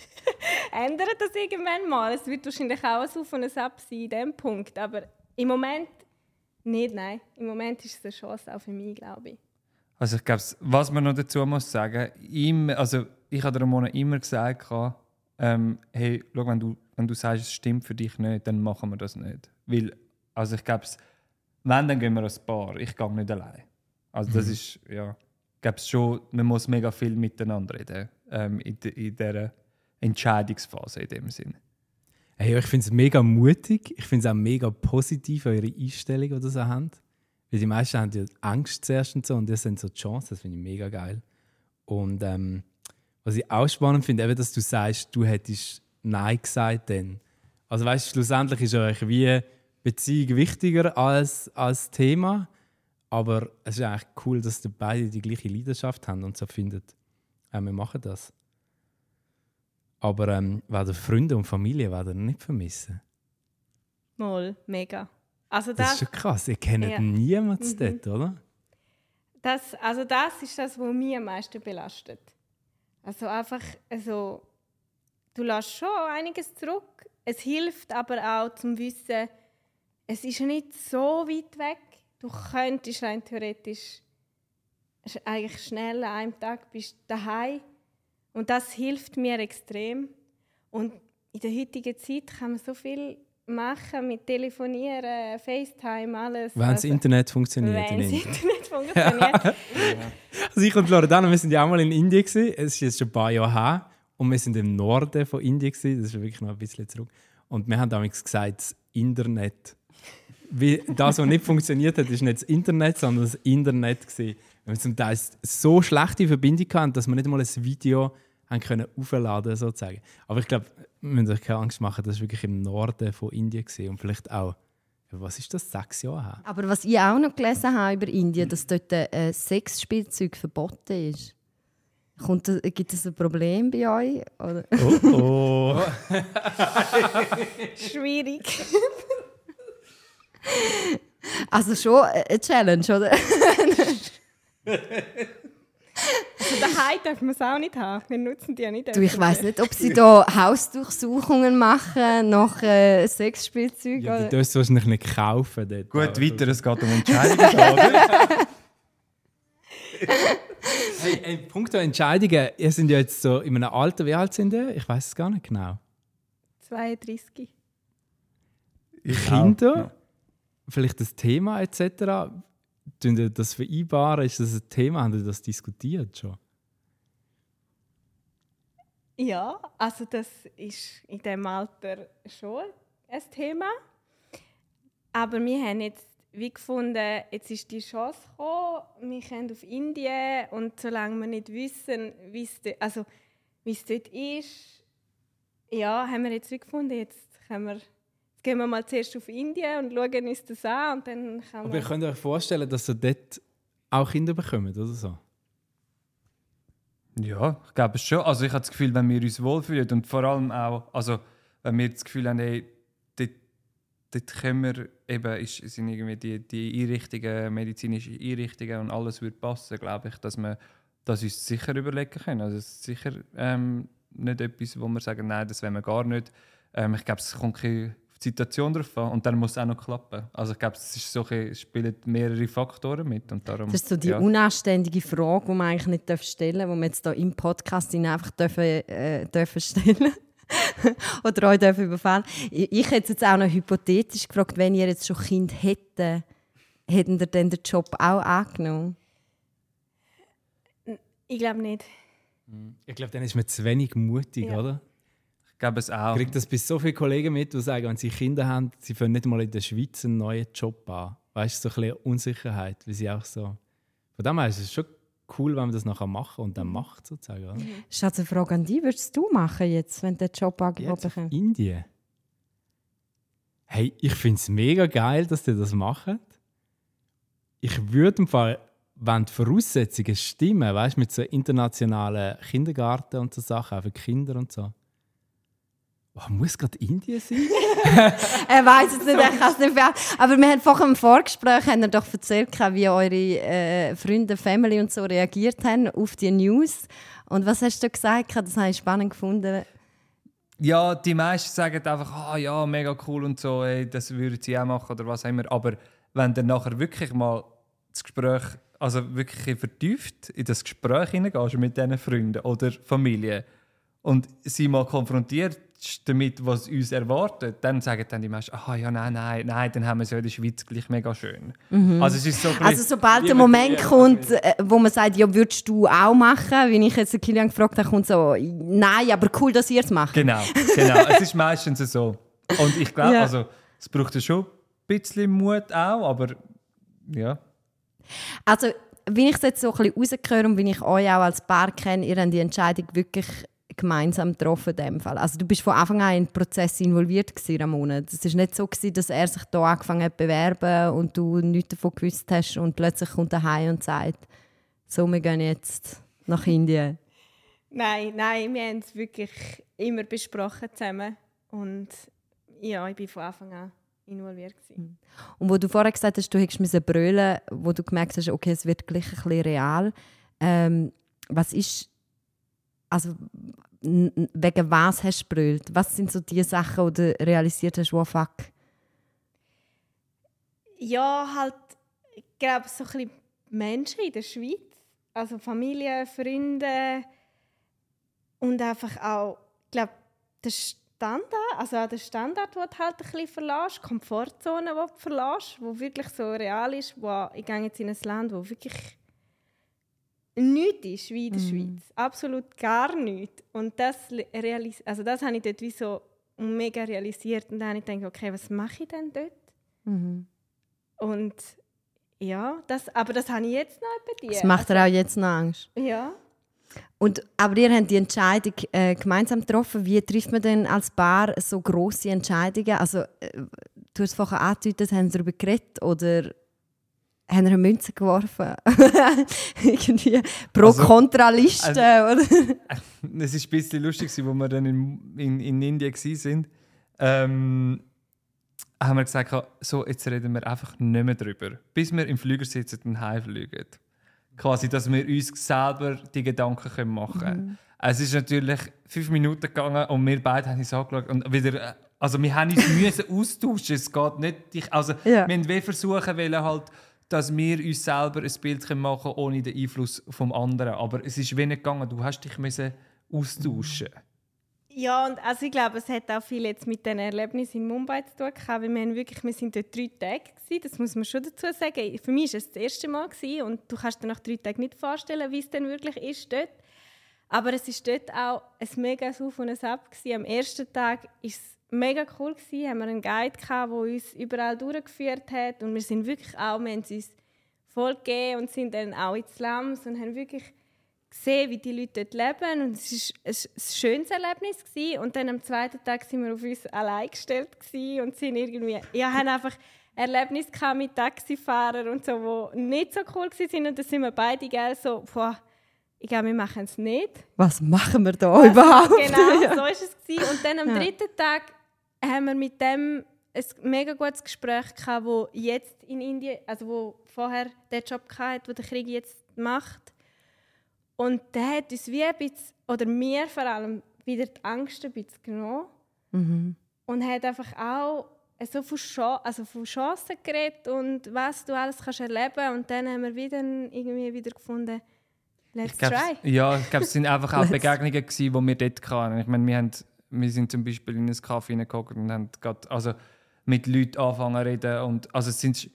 ändert das irgendwann mal. Es wird wahrscheinlich auch ein Auf und ein Ab sein in diesem Punkt. Aber im Moment nicht, nein. Im Moment ist es eine Chance auch für mich, glaube ich. Also ich glaube, was man noch dazu muss sagen, immer, also ich habe der Ramona immer gesagt, ähm, hey, schau, wenn du, wenn du sagst, es stimmt für dich nicht, dann machen wir das nicht. Weil, also ich glaube, wenn, dann gehen wir als Paar. Ich gehe nicht allein. Also das mhm. ist, ja, ich glaube schon, man muss mega viel miteinander reden ähm, in, de, in dieser Entscheidungsphase in dem Sinn. Hey, ich finde es mega mutig. Ich finde es auch mega positiv, eure Einstellung, die ihr so habt. Weil die meisten haben ja Angst zuerst und so, und das sind so die Chancen. Das finde ich mega geil. Und ähm, was ich auch spannend finde, eben, dass du sagst, du hättest Nein gesagt dann. Also weißt du, schlussendlich ist euch wie Beziehung wichtiger als, als Thema. Aber es ist eigentlich cool, dass ihr beide die gleiche Leidenschaft haben und so findet, ja, wir machen das. Aber ähm, werden Freunde und Familie werden nicht vermissen? Mal, mega. Also das, das ist schon krass. Ihr kennt ja. niemanden mhm. dort, oder? Das, also das ist das, was mich am meisten belastet. Also einfach, also, du lässt schon einiges zurück. es hilft aber auch zum Wissen, es ist nicht so weit weg. Du könntest rein theoretisch eigentlich schnell an einem Tag bist daheim. Und das hilft mir extrem. Und in der heutigen Zeit kann man so viel machen mit Telefonieren, FaceTime, alles. Wenn das also, Internet funktioniert. Wenn das in Internet funktioniert. Also ich und Loredana, wir sind ja auch mal in Indien gewesen. Es ist jetzt schon ein paar Jahre her. Und wir sind im Norden von Indien gewesen. Das ist wirklich noch ein bisschen zurück. Und wir haben damals gesagt, das Internet. Wie das, was nicht funktioniert hat, ist nicht das Internet, sondern das Internet gewesen. Weil wir zum Teil so schlechte Verbindung hatten, dass wir nicht mal ein Video haben können aufladen sozusagen. Aber ich glaube, wir müssen euch keine Angst machen, das war wirklich im Norden von Indien gewesen. Und vielleicht auch, was ist das, sechs Jahre her? Aber was ich auch noch gelesen habe über Indien, dass dort ein Sexspielzeug verboten ist. Kommt das, gibt es ein Problem bei euch? Oder? Oh, oh. Schwierig. Also schon eine Challenge, oder? Also daheim darf man es auch nicht haben. Wir nutzen die ja nicht. Du, ich weiss nicht, ob sie da Hausdurchsuchungen machen nach äh, Sexspielzeugen. Ja, oder? du darfst es wahrscheinlich nicht kaufen. Dort. Gut, also. Weiter, es geht um Entscheidungen, oder? Hey, hey, Punkt der Entscheidungen. Ihr seid ja jetzt so in einem Alter, wie alt sind ihr? Ich weiß es gar nicht genau. zweiunddreißig. Ich Kinder? auch, ja. Vielleicht das Thema et cetera. Tun ihr das vereinbaren? Ist das ein Thema? Haben ihr das diskutiert schon? Ja, also das ist in diesem Alter schon ein Thema. Aber wir haben jetzt wie gefunden, jetzt ist die Chance gekommen, wir können auf Indien und solange wir nicht wissen, wie es dort, also, wie es dort ist, ja, haben wir jetzt wie gefunden, jetzt können wir Jetzt gehen wir mal zuerst auf Indien und schauen uns das an und dann kann Aber man... ihr könnt euch vorstellen, dass ihr dort auch Kinder bekommt, oder so? Ja, ich glaube es schon. Also ich habe das Gefühl, wenn wir uns wohlfühlen und vor allem auch, also wenn wir das Gefühl haben, ey, dort, dort können wir eben, ist, sind irgendwie die, die Einrichtungen, medizinische Einrichtungen und alles würde passen, glaube ich, dass wir das uns sicher überlegen können. Also es ist sicher ähm, nicht etwas, wo wir sagen, nein, das wollen wir gar nicht. Ähm, ich glaube, es kommt keine Situation drauf an und dann muss es auch noch klappen. Also ich glaube, es, ist so, es spielen mehrere Faktoren mit. Und darum, das ist so die ja. unanständige Frage, die man eigentlich nicht stellen darf, die wir jetzt hier im Podcast einfach dürfen, äh, dürfen stellen oder euch dürfen überfallen. Ich, ich hätte jetzt auch noch hypothetisch gefragt, wenn ihr jetzt schon Kind hättet, hätten ihr dann den Job auch angenommen? Ich glaube nicht. Ich glaube, dann ist man zu wenig mutig, Ja. oder? Ich glaube es auch. Ich kriege das bei so vielen Kollegen mit, die sagen, wenn sie Kinder haben, sie fangen nicht mal in der Schweiz einen neuen Job an. Weißt du, so ein bisschen Unsicherheit, wie sie auch so... Von dem her ist es schon cool, wenn man das nachher machen und dann macht, sozusagen. Oder? Das ist also eine Frage an dich. Würdest du machen jetzt, wenn du den Job angeboten Jetzt bekommst? Indien. Hey, ich finde es mega geil, dass die das machen. Ich würde im Fall, wenn die Voraussetzungen stimmen, weißt du, mit so internationalen Kindergarten und so Sachen, auch für Kinder und so. Oh, muss gerade Indien sein? Er weiß es nicht, er kann es nicht mehr. Aber wir haben vorher im Vorgespräch haben wir doch erzählt, wie eure äh, Freunde, Family und so reagiert haben auf die News. Und was hast du gesagt? Das habe ich spannend gefunden. Ja, die meisten sagen einfach, ah ja, mega cool und so, ey, das würden sie auch machen oder was auch immer. Aber wenn du nachher wirklich mal das Gespräch, also wirklich vertieft in das Gespräch hineingehst mit diesen Freunden oder Familie und sie mal konfrontiert damit, was uns erwartet, dann sagen dann die meisten, ah ja, nein, nein, nein, dann haben wir es ja in der Schweiz gleich mega schön. Mhm. Also, es ist so also sobald der Moment kommt, äh, wo man sagt, ja, würdest du auch machen, wie ich jetzt den Kilian gefragt habe, kommt so, nein, aber cool, dass ihr es macht. Genau, genau. Es ist meistens so. Und ich glaube, Ja. also, es braucht ja schon ein bisschen Mut auch, aber ja. Also, wie ich es jetzt so ein bisschen rausgehört und wie ich euch auch als Paar kenne, ihr habt die Entscheidung wirklich gemeinsam getroffen in dem Fall. Also du bist von Anfang an in den Prozess involviert gewesen, Ramona. Es war nicht so gewesen, dass er sich hier angefangen hat zu bewerben und du nichts davon gewusst hast und plötzlich kommt er heim und sagt, so, wir gehen jetzt nach Indien. Nein, nein, wir haben es wirklich immer besprochen zusammen. Und ja, ich war von Anfang an involviert gewesen. Und wo du vorher gesagt hast, du hättest brüllen, wo du gemerkt hast, okay, es wird gleich ein bisschen real. Ähm, was ist also n- wegen was hast du gebrüllt? Was sind so die Sachen, die du realisiert hast, wow, fuck? Ja, halt, ich glaube, so ein bisschen Menschen in der Schweiz. Also Familie, Freunde und einfach auch, ich glaube, der Standard, also auch der Standard, den du halt ein bisschen verlässt, die Komfortzone, die du verlässt, die wirklich so real ist, wo ich gehe jetzt in ein Land, wo wirklich nichts ist wie in der mm. Schweiz. Absolut gar nichts. Und das, realis- also das habe ich dort wie so mega realisiert. Und dann habe ich gedacht, okay, was mache ich denn dort? Mhm. Und ja, das, aber das habe ich jetzt noch bei dir. Das macht dir auch jetzt noch Angst? Ja. Und, aber ihr habt die Entscheidung äh, gemeinsam getroffen. Wie trifft man denn als Paar so grosse Entscheidungen? Also, äh, du hast es vorhin angedeutet, haben sie darüber geredet oder haben sie eine Münze geworfen? Irgendwie Pro-Kontra-Liste? Also, oder? Es war ein bisschen lustig, als wir dann in, in, in Indien waren. Ähm, haben wir gesagt, so, jetzt reden wir einfach nicht mehr darüber, bis wir im Flüger sitzen und heimfliegen. Quasi, dass wir uns selber die Gedanken machen können. Mhm. Es ist natürlich fünf Minuten gegangen und wir beide haben uns angeschaut und wieder, also wir haben uns müssen austauschen. Es geht nicht, also ja. Wir wollten versuchen, wollen halt, dass wir uns selber ein Bild machen können, ohne den Einfluss vom anderen. Aber es ist wenig gegangen. Du hast dich müssen austauschen. Ja, und also ich glaube, es hat auch viel jetzt mit den Erlebnissen in Mumbai zu tun gehabt, weil wir, haben wirklich, wir sind dort drei Tage gewesen, das muss man schon dazu sagen. Für mich war es das erste Mal gewesen, und du kannst dir nach drei Tagen nicht vorstellen, wie es denn wirklich ist dort. Aber es war dort auch ein mega Auf und ein Ab gewesen. Am ersten Tag war es mega cool gewesen, haben wir einen Guide gehabt, der uns überall durchgeführt hat, und wir sind wirklich auch, wir haben es uns voll gegeben und sind dann auch in die Slums und haben wirklich gesehen, wie die Leute dort leben, und es war ein schönes Erlebnis gewesen. Und dann am zweiten Tag waren wir auf uns allein gestellt und sind irgendwie, ja, haben einfach Erlebnisse mit Taxifahrern und so, die nicht so cool waren, und dann sind wir beide gell, so, boah, ich glaube, wir machen es nicht. Was machen wir da Was, überhaupt? Genau, ja. So war es gewesen. Und dann am ja. dritten Tag haben wir mit dem ein mega gutes Gespräch gehabt, wo jetzt in Indien, also wo vorher den Job hatte, den der Krieg jetzt macht. Und der hat uns wie ein bisschen, oder mir vor allem, wieder die Angst ein bisschen genommen. Mhm. Und hat einfach auch so von, Ch- also von Chancen geredet und was du alles kannst erleben kannst. Und dann haben wir wieder, irgendwie wieder gefunden, let's glaub, try. Ja, ich glaube, es waren einfach auch Begegnungen gewesen, die wir dort hatten. Ich meine, wir, haben, wir sind zum Beispiel in ein Café hineingegangen und haben grad, also mit Leuten angefangen zu reden. Und, also es sind...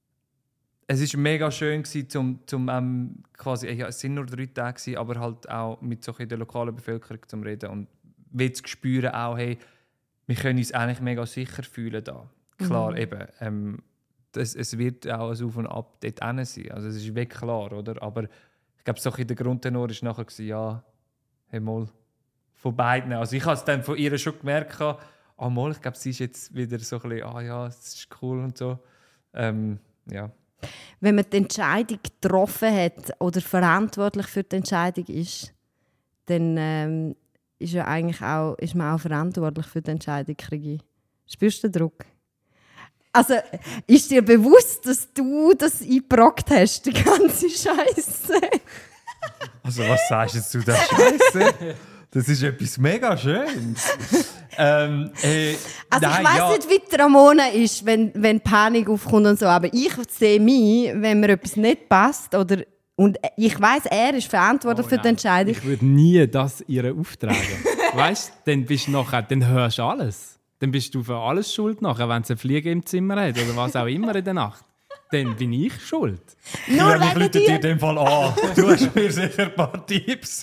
Es war mega schön, zum, zum, ähm, quasi, ja, es waren nur drei Tage, aber halt auch mit so der lokalen Bevölkerung zu reden und wie zu spüren, auch, hey, wir können uns eigentlich mega sicher fühlen da. Klar, mhm. eben, ähm, das, es wird auch ein Auf und Ab dort sein, also es ist wirklich klar, oder? Aber ich glaube, so der Grundtenor war nachher, ja, hey, mal, von beiden. Also ich habe es dann von ihr schon gemerkt, ah, mal, ich glaube, sie ist jetzt wieder so ein bisschen, ah ja, es ist cool und so. Ähm, ja. Wenn man die Entscheidung getroffen hat oder verantwortlich für die Entscheidung ist, dann ähm, ist, ja eigentlich auch, ist man auch verantwortlich für die Entscheidung. Kriege. Spürst du den Druck? Also, ist dir bewusst, dass du das eingebrockt hast, die ganze Scheiße? Also, was sagst du zu der Scheiße? Das ist etwas mega Schönes. ähm, äh, also nein, ich weiss ja. nicht, wie Ramona ist, wenn, wenn Panik aufkommt und so, aber ich sehe mich, wenn mir etwas nicht passt, oder, und ich weiss, er ist verantwortlich oh, für die Entscheidung. Ich würde nie das ihr auftragen. Weißt du, dann bist du nachher, dann hörst du alles. Dann bist du für alles schuld nachher, wenn es einen Flieger im Zimmer hat oder was auch immer in der Nacht. Dann bin ich schuld. Nur ja, ich rufe dir in dem Fall an. Du hast mir sicher ein paar Tipps.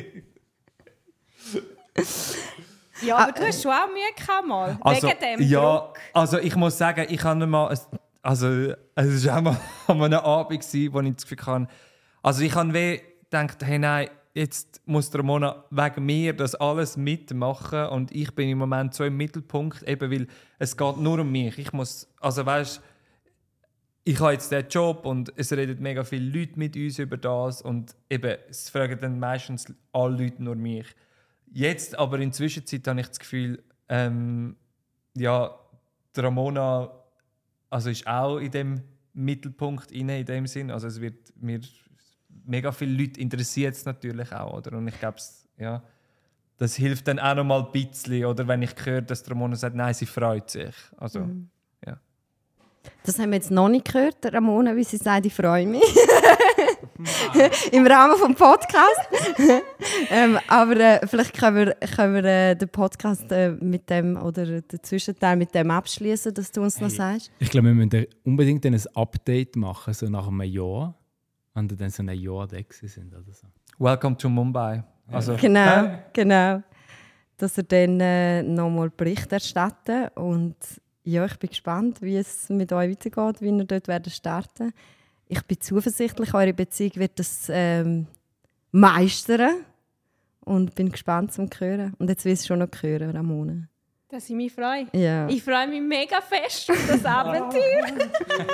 Ja, aber du hast schon auch Mühe gehabt, mal, also, wegen dem ja, Druck. Also ich muss sagen, ich habe mal, also es war auch mal an einem Abend, wo ich das Gefühl hatte, also ich habe weh gedacht, hey nein, jetzt muss der Ramona wegen mir das alles mitmachen und ich bin im Moment so im Mittelpunkt, eben weil es geht nur um mich. Ich muss, also weißt, ich habe jetzt diesen Job und es reden mega viele Leute mit uns über das und eben, es fragen dann meistens alle Leute nur mich. Jetzt aber in der Zwischenzeit habe ich das Gefühl, ähm, ja, die Ramona also ist auch in dem Mittelpunkt inne in dem Sinn. Also es wird mir mega viele Leute interessiert es natürlich auch, oder? Und ich glaube, Ja. Das hilft dann auch noch mal ein bisschen. Oder wenn ich höre, dass Ramona sagt, nein, sie freut sich. Also, Mhm. ja. Das haben wir jetzt noch nicht gehört, Ramona, wie sie sagt, ich freue mich. Im Rahmen des Podcasts. ähm, aber äh, vielleicht können wir, können wir äh, den Podcast äh, mit dem oder den Zwischenteil mit dem abschließen, dass du uns Hey. noch sagst. Ich glaube, wir müssen unbedingt dann ein Update machen, so nach einem Jahr, wenn wir dann so ein Jahr da sind oder so. Welcome to Mumbai. Also, Genau, äh, genau. Dass er dann äh, nochmal Bericht erstatten. Und ja, ich bin gespannt, wie es mit euch weitergeht, wie ihr dort werdet starten. Ich bin zuversichtlich, eure Beziehung wird das ähm, meistern. Und bin gespannt zum Hören. Und jetzt will ich es schon noch hören, Ramona. Dass ich mich freue. Ja. Ich freue mich mega fest auf das Abenteuer.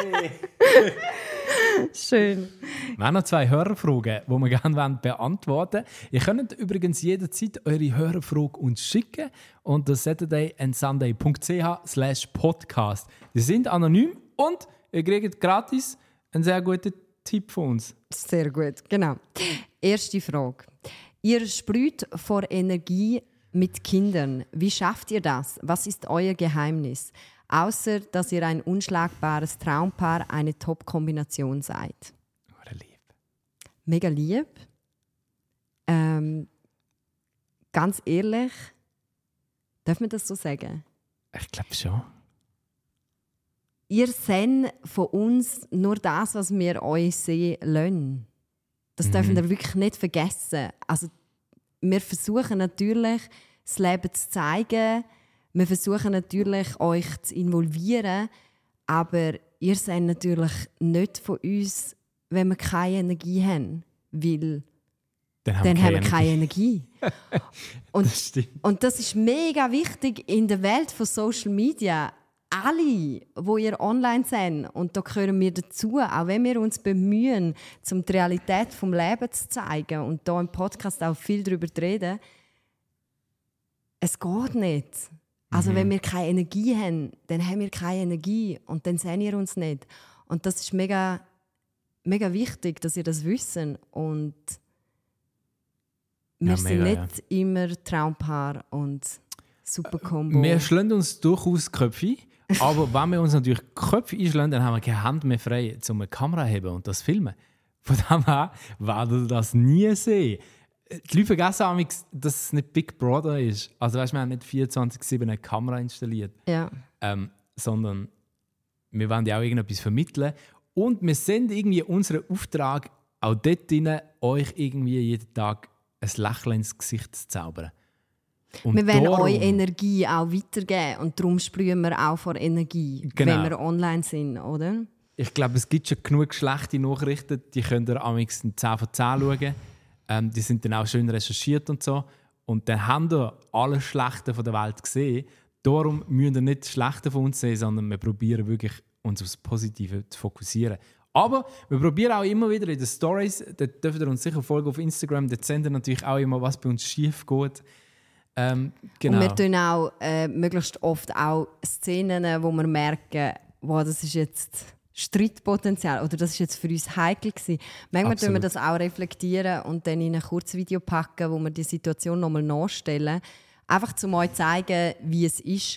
Schön. Wir haben noch zwei Hörerfragen, die wir gerne beantworten wollen. Ihr könnt übrigens jederzeit eure Hörerfrage uns schicken unter saturday and sunday dot c h slash podcast. Die sind anonym und ihr kriegt gratis einen sehr guten Tipp von uns. Sehr gut, genau. Erste Frage. Ihr sprüht vor Energie mit Kindern. Wie schafft ihr das? Was ist euer Geheimnis? Außer, dass ihr ein unschlagbares Traumpaar, eine Top-Kombination seid. Oder lieb. Mega lieb. Ähm, ganz ehrlich, darf man das so sagen? Ich glaube schon. Ihr seht von uns nur das, was wir euch sehen lassen. Das Mhm. dürfen wir wirklich nicht vergessen. Also, wir versuchen natürlich, das Leben zu zeigen. Wir versuchen natürlich, euch zu involvieren. Aber ihr seid natürlich nicht von uns, wenn wir keine Energie haben. Weil Dann haben dann wir haben wir keine keine Energie. Und Das stimmt. und das ist mega wichtig in der Welt von Social Media. Alle, wo ihr online seid, und da gehören wir dazu, auch wenn wir uns bemühen, um die Realität des Lebens zu zeigen und da im Podcast auch viel darüber zu reden, es geht nicht. Also Mhm. wenn wir keine Energie haben, dann haben wir keine Energie und dann sehen ihr uns nicht. Und das ist mega, mega wichtig, dass ihr das wisst. Und wir Ja, sind mega, nicht immer Traumpaar und super Kombo. Wir schlagen uns durchaus die Köpfe, aber wenn wir uns natürlich die Köpfe einschlagen, dann haben wir keine Hand mehr frei, um eine Kamera zu haben und das filmen. Von dem her werden ihr das nie sehen. Die Leute vergessen manchmal, dass es nicht Big Brother ist. Also weißt, wir haben nicht vierundzwanzig sieben eine Kamera installiert, Ja. ähm, sondern wir wollen ja auch irgendetwas vermitteln. Und wir senden irgendwie unseren Auftrag auch dort rein, euch irgendwie jeden Tag ein Lächeln ins Gesicht zu zaubern. Und Wir wollen darum- euch Energie auch weitergeben und darum sprühen wir auch vor Energie, Genau. wenn wir online sind, oder? Ich glaube, es gibt schon genug schlechte Nachrichten, die könnt ihr am liebsten zehn von zehn schauen. Ähm, die sind dann auch schön recherchiert und so. Und dann habt ihr alle Schlechten von der Welt gesehen. Darum müsst ihr nicht das Schlechte von uns sehen, sondern wir probieren wirklich, uns aufs Positive zu fokussieren. Aber wir probieren auch immer wieder in den Stories, da dürft ihr uns sicher folgen auf Instagram, dort sehen wir natürlich auch immer, was bei uns schief geht. Ähm, genau. Und wir tun auch äh, möglichst oft auch Szenen, wo wir merken, wow, das ist jetzt Streitpotenzial oder das ist jetzt für uns heikel gewesen. Manchmal tun wir Absolut. das auch reflektieren und dann in ein Kurzvideo packen, wo wir die Situation nochmal nachstellen. Einfach um euch zu zeigen, wie es ist.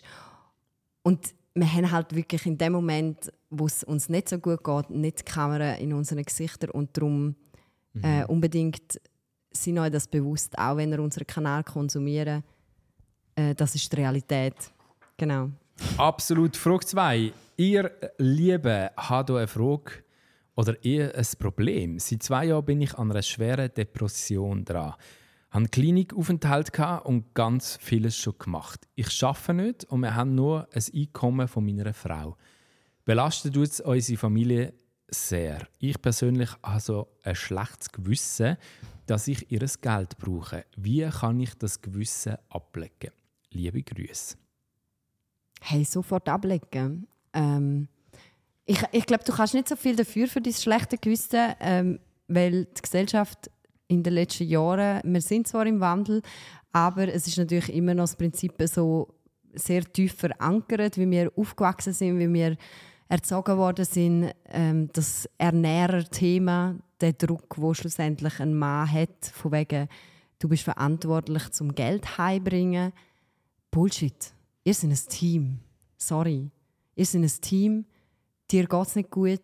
Und wir haben halt wirklich in dem Moment, wo es uns nicht so gut geht, nicht die Kamera in unseren Gesichtern und darum äh, unbedingt sind euch das bewusst, auch wenn ihr unseren Kanal konsumieren. Äh, das ist die Realität. Genau. Absolut. Frage zwei. Ihr Lieben, habt ihr eine Frage oder eher ein Problem? Seit zwei Jahren bin ich an einer schweren Depression dran. Ich hatte einen Klinikaufenthalt und ganz vieles schon gemacht. Ich arbeite nicht und wir haben nur ein Einkommen von meiner Frau. Belastet uns unsere Familie sehr. Ich persönlich habe so ein schlechtes Gewissen, dass ich ihr Geld brauche. Wie kann ich das Gewissen ablegen? Liebe Grüße. Hey, sofort ablegen. Ähm, ich ich glaube, du kannst nicht so viel dafür für dein schlechte Gewissen, ähm, weil die Gesellschaft in den letzten Jahren, wir sind zwar im Wandel, aber es ist natürlich immer noch das Prinzip so sehr tief verankert, wie wir aufgewachsen sind, wie wir erzogen worden sind, ähm, das Ernährerthema, der Druck, wo schlussendlich ein Mann hat, von wegen, du bist verantwortlich zum Geld heimbringen. Bullshit. Ihr seid ein Team. Sorry. Ihr seid ein Team. Dir geht es nicht gut.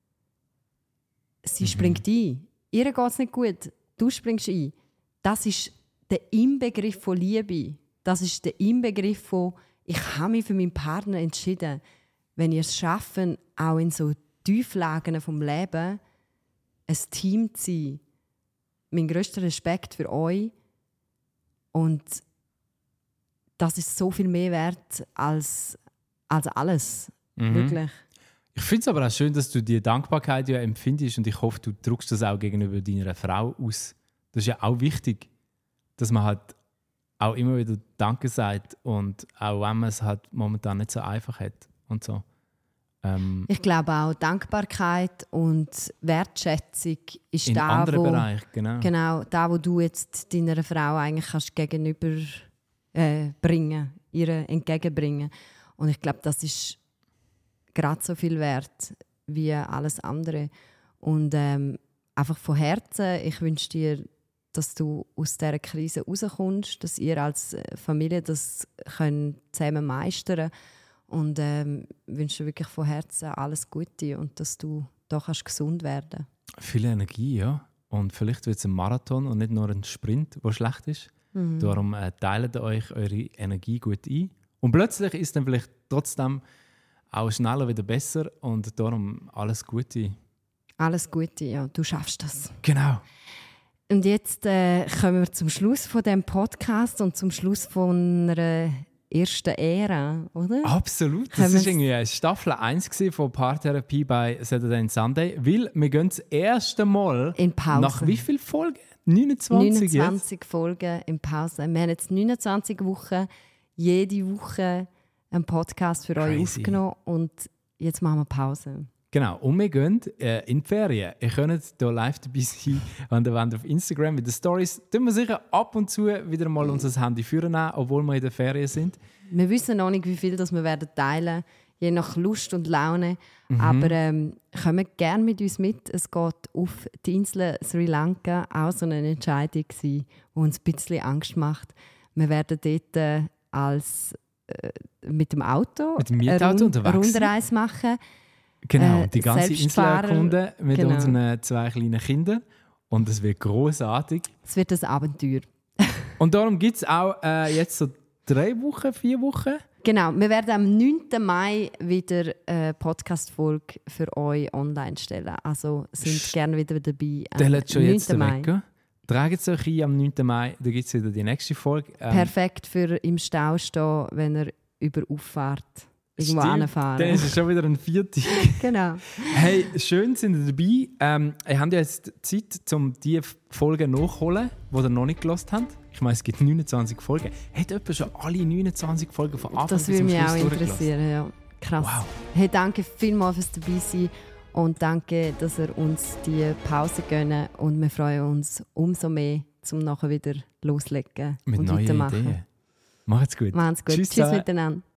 Sie mhm. springt ein. Ihr geht es nicht gut. Du springst ein. Das ist der Inbegriff von Liebe. Das ist der Inbegriff von, ich habe mich für meinen Partner entschieden. Wenn ihr es schafft, auch in so Tieflagen vom Leben ein Team zu sein. Mein grösster Respekt für euch. Und das ist so viel mehr wert als, als alles. Mhm. Wirklich. Ich finde es aber auch schön, dass du die Dankbarkeit ja empfindest und ich hoffe, du drückst das auch gegenüber deiner Frau aus. Das ist ja auch wichtig, dass man halt auch immer wieder Danke sagt und auch wenn man es halt momentan nicht so einfach hat und so. Ähm, ich glaube auch Dankbarkeit und Wertschätzung ist in da, anderen wo, Bereichen, genau. genau, da, wo du jetzt deiner Frau eigentlich kannst gegenüber äh, bringen, ihr entgegenbringen. Und ich glaube, das ist gerade so viel wert wie alles andere. Und ähm, einfach von Herzen, ich wünsche dir, dass du aus dieser Krise rauskommst, dass ihr als Familie das könnt zusammen meistern könnt. Und ähm, wünsche dir wirklich von Herzen alles Gute und dass du da kannst gesund werden. Viel Energie, ja. Und vielleicht wird es ein Marathon und nicht nur ein Sprint, der schlecht ist. Mhm. Darum äh, teilt euch eure Energie gut ein. Und plötzlich ist dann vielleicht trotzdem auch schneller wieder besser und darum alles Gute. Alles Gute, ja. Du schaffst das. Genau. Und jetzt äh, kommen wir zum Schluss von dem Podcast und zum Schluss von einer ersten Ära, oder? Absolut. Das war irgendwie Staffel eins von Paartherapie bei Saturday and Sunday, weil wir gehen das erste Mal in Pause. Nach wie vielen Folgen? neunundzwanzig neunundzwanzig jetzt? Folgen in Pause. Wir haben jetzt neunundzwanzig Wochen, jede Woche einen Podcast für Crazy. euch aufgenommen und jetzt machen wir Pause. Genau, und wir gehen äh, in die Ferien. Ihr könnt hier live dabei sein an der Wand auf Instagram mit den Stories. Tun wir sicher ab und zu wieder mal unser Handy führen, obwohl wir in der Ferien sind. Wir wissen noch nicht, wie viel das wir werden teilen, je nach Lust und Laune. Mhm. Aber ähm, kommt gerne mit uns mit. Es geht auf die Insel Sri Lanka, auch so eine Entscheidung gewesen, die uns ein bisschen Angst macht. Wir werden dort äh, als, äh, mit dem Auto, mit dem Mietauto eine, Rund- unterwegs eine Rundreise machen. Genau, Äh, die ganze Insel erkunden mit genau. unseren zwei kleinen Kindern. Und es wird großartig. Es wird ein Abenteuer. Und darum gibt es auch äh, jetzt so drei Wochen, vier Wochen. Genau, wir werden am neunten Mai wieder eine Podcast-Folge für euch online stellen. Also sind Sch- gerne wieder dabei. Der lässt schon jetzt weg. Tragt es euch ein am neunten Mai, da gibt es wieder die nächste Folge. Ähm, Perfekt für im Stau stehen, wenn ihr über Auffahrt irgendwo hinfahren. Dann ist es schon wieder ein Viertag. Genau. Hey, schön sind ihr dabei. Ähm, ihr habt ja jetzt Zeit, um die Folgen nachzuholen, die ihr noch nicht gehört habt. Ich meine, es gibt neunundzwanzig Folgen. Hat jemand schon alle neunundzwanzig Folgen von Anfang das bis zum Schluss Schluss Das würde mich auch interessieren, ja. Krass. Wow. Hey, danke vielmals fürs dabei sein und danke, dass ihr uns die Pause gönnt. Und wir freuen uns umso mehr, um nachher wieder loslegen mit und neuen weitermachen. Ideen. Macht's gut. Macht's gut. Tschüss, Tschüss miteinander.